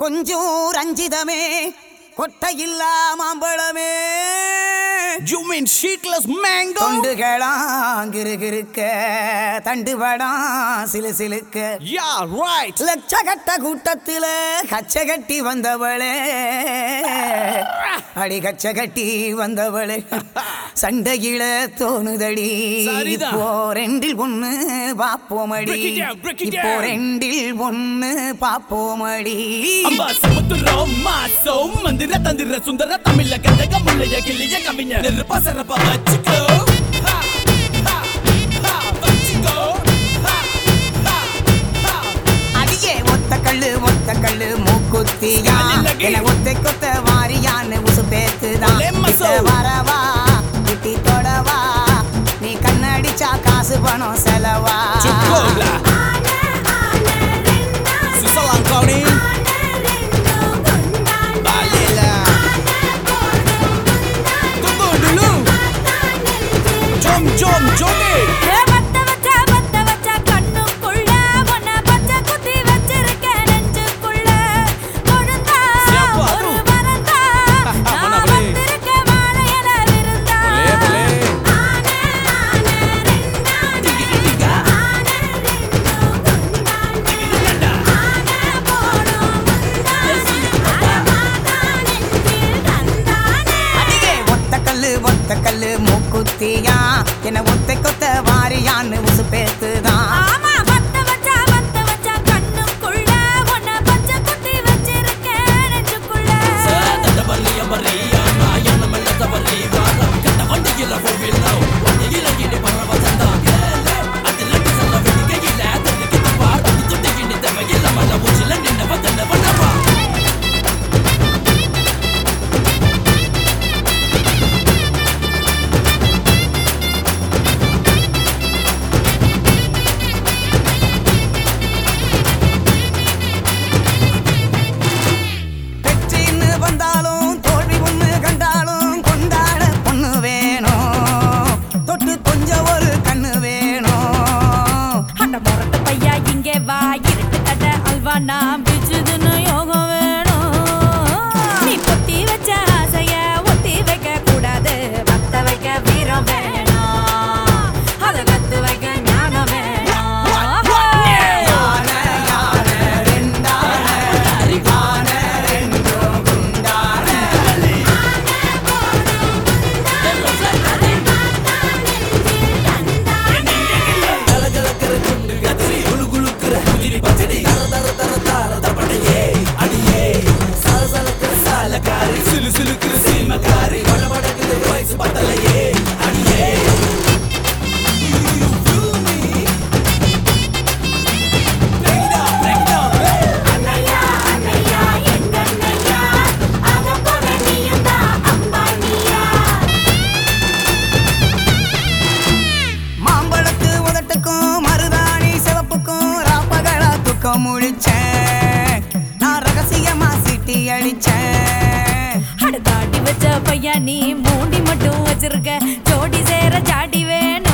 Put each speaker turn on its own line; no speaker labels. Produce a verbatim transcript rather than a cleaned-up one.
கொஞ்சம் ரஞ்சிதமே கொட்டையில்லா மாம்பழமே.
You mean sheetless mango?
தொண்டுகளாங்கிருக்க தண்டுபடாம் சிலு சிலுக்க.
Yeah, right.
லட்சகட்ட கூட்டத்தில கச்ச கட்டி வந்தவளே, அடி கச்ச கட்டி வந்தவளே. சண்டையில தோணுதடி இப்போ ரெண்டில் ஒண்ணு பாப்போமடி, இப்போ ரெண்டில் ஒண்ணு பாப்போமடி.
அம்மா சமுத்திர மாசம் மந்திர தந்திர சுந்தர தமிழ கந்தக முள்ளைய கிளிய கவிஞர் நிருபசரப்ப வச்சுக்கோ.
அடியே ஒத்த கல்லு ஒத்த கல்லு மூக்குத்தியா என ஒத்தை கொத்த வாரியான்னு உசு பேத்துதான். வரவா கிட்டி தொடவா நீ கண்ணடிச்சா காசு பணம் செலவா.
Jom Jomi
வத்த வச்ச வத்த வச்ச கண்ணுக்குள்ள உன்னை பச்சை குத்தி வச்சிருக்க நெஞ்சுக்குள்ள. கொடுந்தா ஒரு வரந்தா நான் வந்திருக்க வாழையில விருந்தா. ஆனே ஆனே ரெண்டானே ஆனே ரெண்டும் குண்டானே ஆனே போடும் முந்தானே ஆனே மாதானே தந்தானே.
அடியே ஒத்த கல்லு ஒத்த கல்லு மூக்குத்தியா என்ன ஒத்தை கொத்த வாரியான்னு உசு பேத்துதான்.
ஆமா வத்த வச்ச வத்த வச்ச கண்ணுக்குள்ள உன்னை பச்சை குத்தி வச்சிருக்க நெஞ்சுக்குள்ள.
சேதவல்லிய மரியா நாயன மெல்லத வல்லியா கட்ட வண்டியில போவில்லோ வண்டியில பரவ சந்தாங்க அதிலடி சொல்ல வெடிக்கையில தன்னிக்கு பாடு துட்டிக்கினி தவையில மல உச்சில நின்ன வந்தன வந்தவா.
வந்தாலும் தோல்வி ஒண்ணு கண்டாலும் கொண்டாட பொண்ணு வேணும், தொட்டு கொஞ்சம் ஒரு கண்ணு வேணும்.
அட மொரட்டு பையா இங்கே வா இருட்டு கட்ட அல்வா நான் பிச்சுதுன்னு யோகம் வேணும். நீ பொத்தி வச்ச ஆசைய ஒத்தி வைக்க கூடாது, வத்த வைக்க வீரம் வேணும், அதை கத்து வைக்க ஞானம் வேணும். முழிச்சேன் நான் ரகசியமா சிட்டி அடிச்சேன். அடுத்தாடி வச்ச பையா நீ மூடி மட்டும் வச்சிருக்க, ஜோடி சேர சாடி வேணும்.